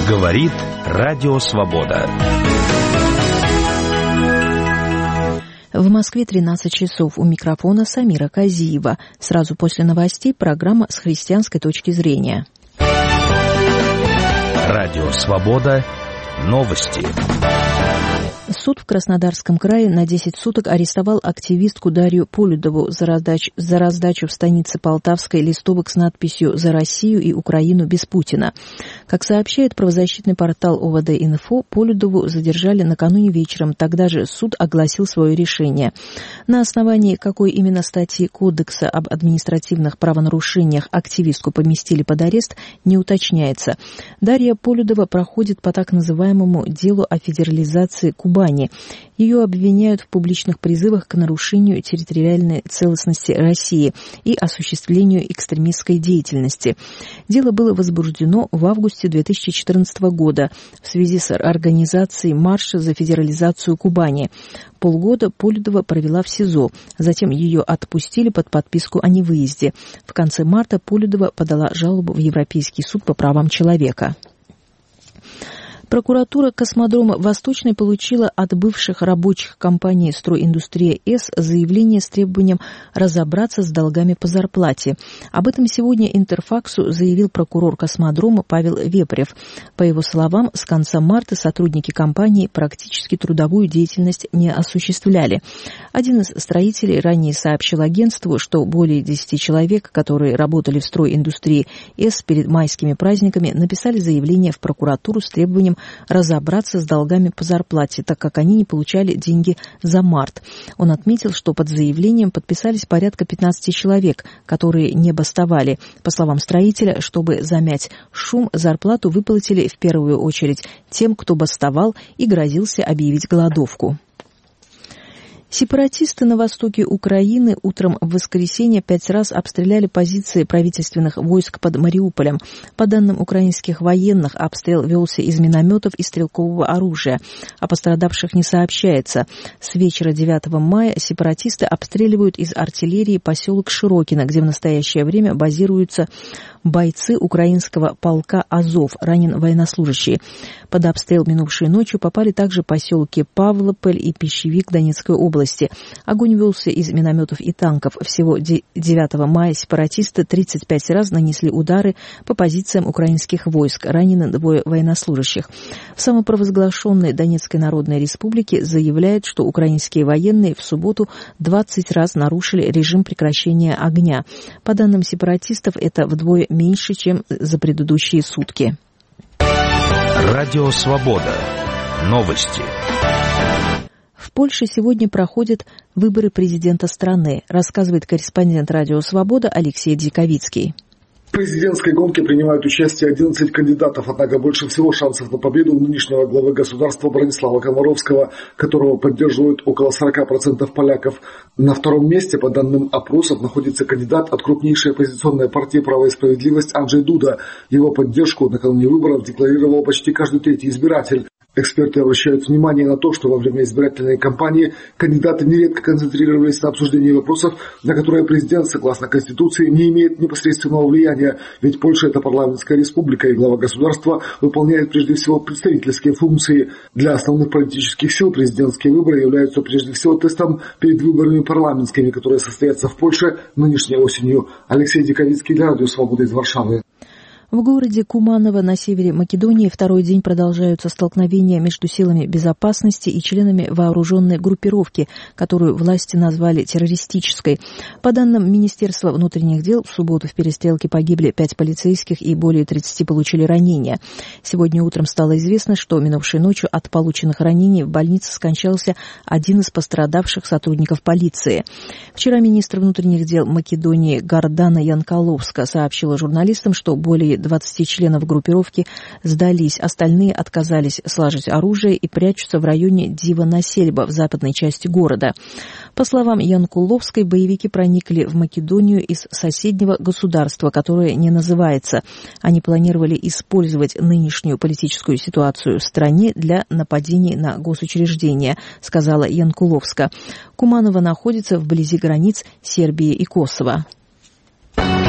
Говорит Радио Свобода. В Москве 13 часов. У микрофона Самира Казиева. Сразу после новостей программа с христианской точки зрения. Радио Свобода. Новости. Суд в Краснодарском крае на 10 суток арестовал активистку Дарью Полюдову за раздачу в станице Полтавской листовок с надписью «За Россию и Украину без Путина». Как сообщает правозащитный портал ОВД-Инфо, Полюдову задержали накануне вечером. Тогда же суд огласил свое решение. На основании какой именно статьи Кодекса об административных правонарушениях активистку поместили под арест, не уточняется. Дарья Полюдова проходит по так называемому делу о федерализации Кубани. Ее обвиняют в публичных призывах к нарушению территориальной целостности России и осуществлению экстремистской деятельности. Дело было возбуждено в августе 2014 года в связи с организацией марша за федерализацию Кубани. Полгода Полюдова провела в СИЗО, затем ее отпустили под подписку о невыезде. В конце марта Полюдова подала жалобу в Европейский суд по правам человека. Прокуратура космодрома «Восточный» получила от бывших рабочих компании «Стройиндустрия-С» заявление с требованием разобраться с долгами по зарплате. Об этом сегодня Интерфаксу заявил прокурор космодрома Павел Вепрев. По его словам, с конца марта сотрудники компании практически трудовую деятельность не осуществляли. Один из строителей ранее сообщил агентству, что более 10 человек, которые работали в «Стройиндустрии-С» перед майскими праздниками, написали заявление в прокуратуру с требованием разобраться с долгами по зарплате, так как они не получали деньги за март. Он отметил, что под заявлением подписались порядка 15 человек, которые не бастовали. По словам строителя, чтобы замять шум, зарплату выплатили в первую очередь тем, кто бастовал и грозился объявить голодовку. Сепаратисты на востоке Украины утром в воскресенье 5 раз обстреляли позиции правительственных войск под Мариуполем. По данным украинских военных, обстрел велся из минометов и стрелкового оружия. О пострадавших не сообщается. С вечера 9 мая сепаратисты обстреливают из артиллерии поселок Широкино, где в настоящее время базируются бойцы украинского полка «Азов», ранен военнослужащий. Под обстрел минувшей ночью попали также поселки Павлополь и Пищевик Донецкой области. Огонь велся из минометов и танков. Всего 9 мая сепаратисты 35 раз нанесли удары по позициям украинских войск. Ранены 2 военнослужащих. В самопровозглашенной Донецкой Народной Республике заявляют, что украинские военные в субботу 20 раз нарушили режим прекращения огня. По данным сепаратистов, это вдвое меньше, чем за предыдущие сутки. Радио Свобода. Новости. В Польше сегодня проходят выборы президента страны, рассказывает корреспондент Радио Свобода Алексей Диковицкий. В президентской гонке принимают участие 11 кандидатов, однако больше всего шансов на победу у нынешнего главы государства Бронислава Комаровского, которого поддерживают около 40% поляков. На втором месте, по данным опросов, находится кандидат от крупнейшей оппозиционной партии «Право и справедливость» Анджей Дуда. Его поддержку накануне выборов декларировал почти каждый третий избиратель. Эксперты обращают внимание на то, что во время избирательной кампании кандидаты нередко концентрировались на обсуждении вопросов, на которые президент, согласно Конституции, не имеет непосредственного влияния, ведь Польша – это парламентская республика, и глава государства выполняет прежде всего представительские функции. Для основных политических сил президентские выборы являются прежде всего тестом перед выборами парламентскими, которые состоятся в Польше нынешней осенью. Алексей Диковицкий для Радио Свобода из Варшавы. В городе Куманово на севере Македонии второй день продолжаются столкновения между силами безопасности и членами вооруженной группировки, которую власти назвали террористической. По данным Министерства внутренних дел, в субботу в перестрелке погибли 5 полицейских и более 30 получили ранения. Сегодня утром стало известно, что минувшей ночью от полученных ранений в больнице скончался один из пострадавших сотрудников полиции. Вчера министр внутренних дел Македонии Гордана Янкаловска сообщила журналистам, что более 20 членов группировки сдались, остальные отказались сложить оружие и прячутся в районе Дива-Насельба в западной части города. По словам Янкуловской, боевики проникли в Македонию из соседнего государства, которое не называется. Они планировали использовать нынешнюю политическую ситуацию в стране для нападений на госучреждения, сказала Янкуловска. Куманово находится вблизи границ Сербии и Косово.